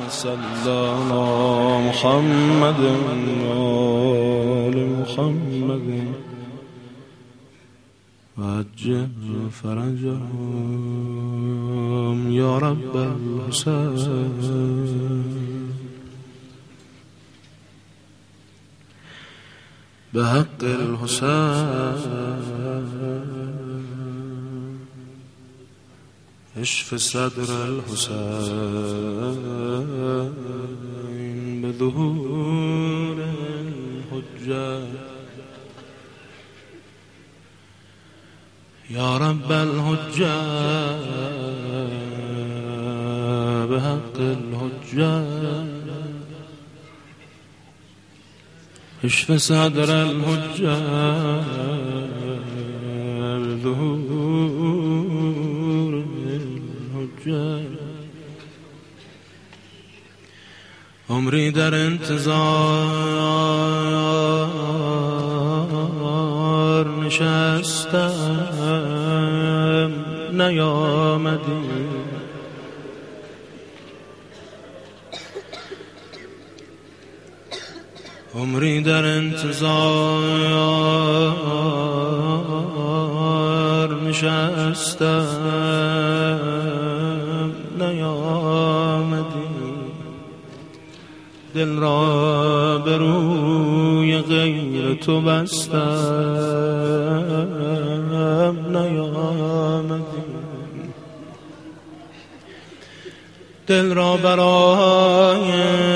صل على محمد وآل محمد وعجل فرجهم یا رب الحسین بحق الحسین اشف صدر الحسین بظهور الحجة یا رب الحجة بحق الحجة اشف صدر الحجة بظهور الحجة عمری در انتظار نشستم نیامدی عمری در انتظار نشستم نیامدی دل را به روی غیر تو بستم نیامدی دل را برای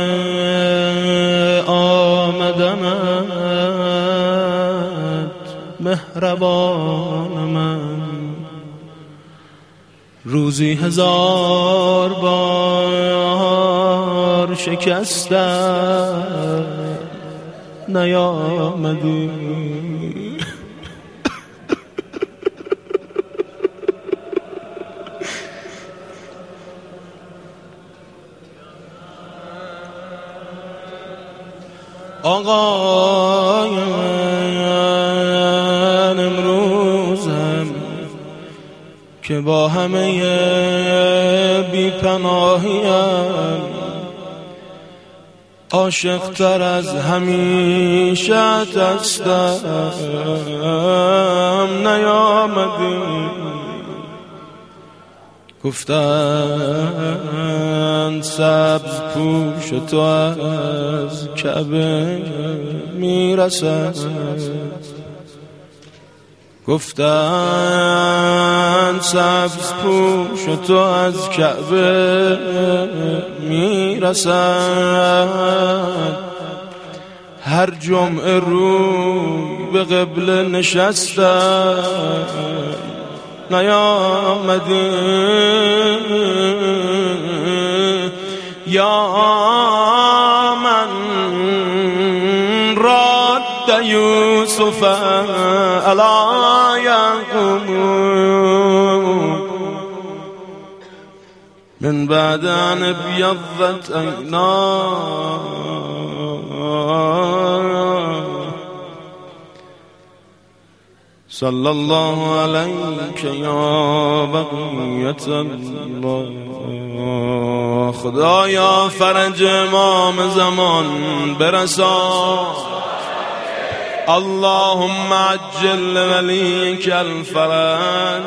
آمدنت مهربان من روزی 1000 بار شکستم نیامدی آقایان امروزم که با همه بی‌پناهیم عاشق تر از همیشه هستم نیامدی گفتند سبز پوش تو از کعبه میرسد گفتند سبز پوش تو از کعبه میرسد هر جمعه روی به قبله نشستم نیامدی یا من رد یوسف علی یعقوب من بعد ان ابیضت عیناه صلی الله علیک یا بقیت الله خدایا فرج امام زمان برسان اللهم عجل ولیک الفرج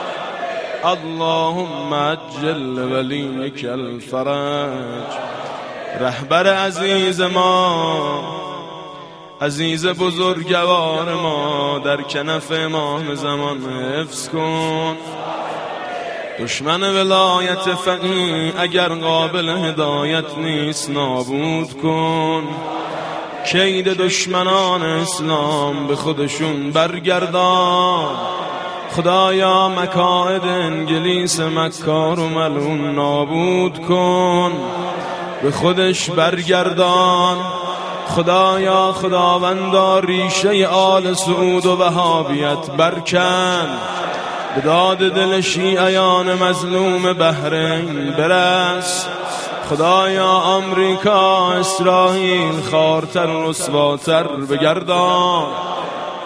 اللهم عجل ولیک الفرج رهبر عزیز ما عزیز بزرگوار ما در کنف امام زمان حفظ کن دشمن ولایت فقیه اگر قابل هدایت نیست نابود کن کید دشمنان اسلام به خودشون برگردان خدایا مکائد انگلیس مکار و ملعون نابود کن به خودش برگردان خدایا خداوندا ریشه آل سعود و وهابیت برکن به داد دل شیعیان مظلوم بحرین برس خدایا آمریکا اسرائیل خارتر و رسواتر بگردان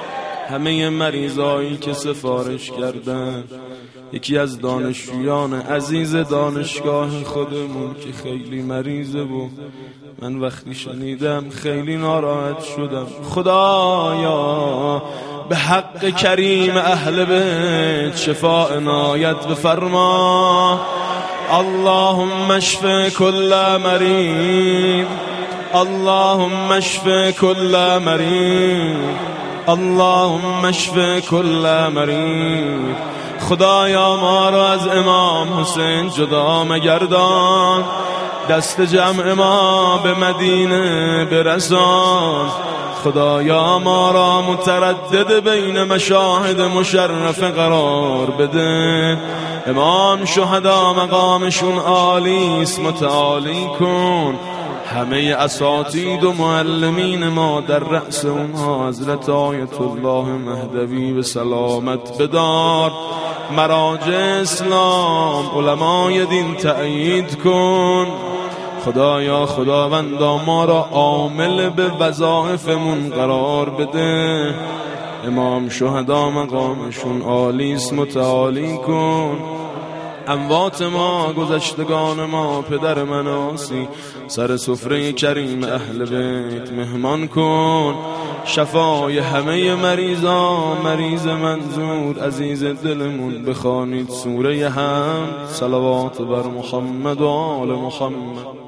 همه مریضایی که سفارش کردن، یکی از دانشجویان عزیز دانشگاه خودمون که خیلی مریضه بود، من وقتی شنیدم خیلی ناراحت شدم. خدایا به حق کریم اهل بیت شفاء عنایت بفرما. اللهم اشف كل مريض، اللهم اشف كل مريض، اللهم اشف كل مريض. خدایا ما را از امام حسین جدا مگردان، دست جمع ما به مدینه برسان. خدایا ما را متردد بین مشاهد مشرف قرار بده. امام شهدا مقامشون عالی است، متعالی کن. همه اساتید و معلمین ما در رأس اونها حضرت آیت الله مهدوی به سلامت بدار. مراجع اسلام علمای دین تأیید کن. خدایا خداوندا ما را عامل به وظایفمون قرار بده. امام شهدا مقامشون عالی است، متعالی کن. اموات ما، گذشتگان ما، پدر مناسی سر سفره کریم اهل بیت مهمان کن. شفای همه مریضان، مریض منظور عزیز دلمون بخوانید سوره حمد. صلوات بر محمد و آل محمد.